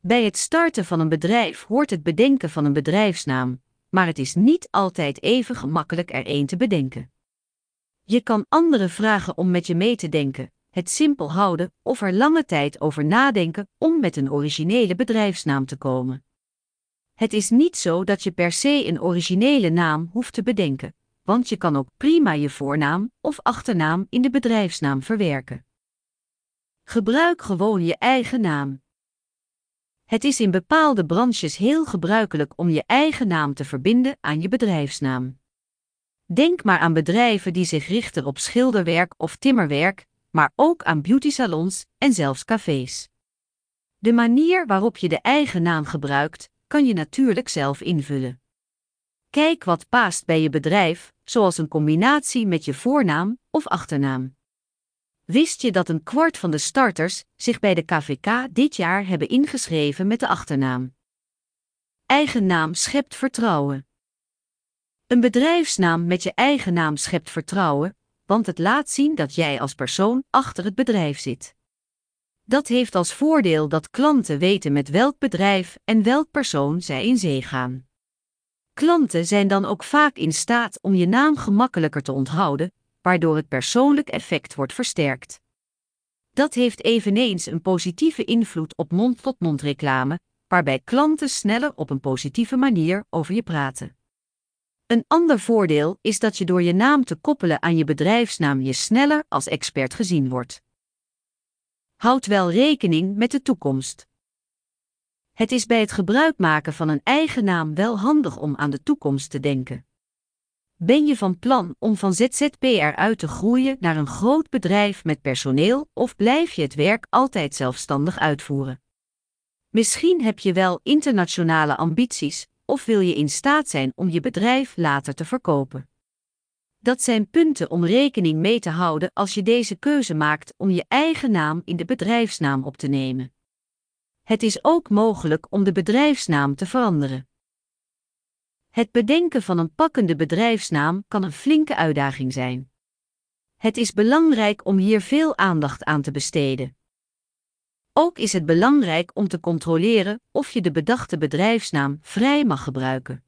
Bij het starten van een bedrijf hoort het bedenken van een bedrijfsnaam, maar het is niet altijd even gemakkelijk er één te bedenken. Je kan anderen vragen om met je mee te denken, het simpel houden of er lange tijd over nadenken om met een originele bedrijfsnaam te komen. Het is niet zo dat je per se een originele naam hoeft te bedenken, want je kan ook prima je voornaam of achternaam in de bedrijfsnaam verwerken. Gebruik gewoon je eigen naam. Het is in bepaalde branches heel gebruikelijk om je eigen naam te verbinden aan je bedrijfsnaam. Denk maar aan bedrijven die zich richten op schilderwerk of timmerwerk, maar ook aan beautysalons en zelfs cafés. De manier waarop je de eigen naam gebruikt, kan je natuurlijk zelf invullen. Kijk wat past bij je bedrijf, zoals een combinatie met je voornaam of achternaam. Wist je dat 1/4 van de starters zich bij de KVK dit jaar hebben ingeschreven met de achternaam? Eigen naam schept vertrouwen. Een bedrijfsnaam met je eigen naam schept vertrouwen, want het laat zien dat jij als persoon achter het bedrijf zit. Dat heeft als voordeel dat klanten weten met welk bedrijf en welk persoon zij in zee gaan. Klanten zijn dan ook vaak in staat om je naam gemakkelijker te onthouden, waardoor het persoonlijk effect wordt versterkt. Dat heeft eveneens een positieve invloed op mond-tot-mond reclame, waarbij klanten sneller op een positieve manier over je praten. Een ander voordeel is dat je door je naam te koppelen aan je bedrijfsnaam je sneller als expert gezien wordt. Houd wel rekening met de toekomst. Het is bij het gebruik maken van een eigen naam wel handig om aan de toekomst te denken. Ben je van plan om van ZZP'er uit te groeien naar een groot bedrijf met personeel of blijf je het werk altijd zelfstandig uitvoeren? Misschien heb je wel internationale ambities of wil je in staat zijn om je bedrijf later te verkopen. Dat zijn punten om rekening mee te houden als je deze keuze maakt om je eigen naam in de bedrijfsnaam op te nemen. Het is ook mogelijk om de bedrijfsnaam te veranderen. Het bedenken van een pakkende bedrijfsnaam kan een flinke uitdaging zijn. Het is belangrijk om hier veel aandacht aan te besteden. Ook is het belangrijk om te controleren of je de bedachte bedrijfsnaam vrij mag gebruiken.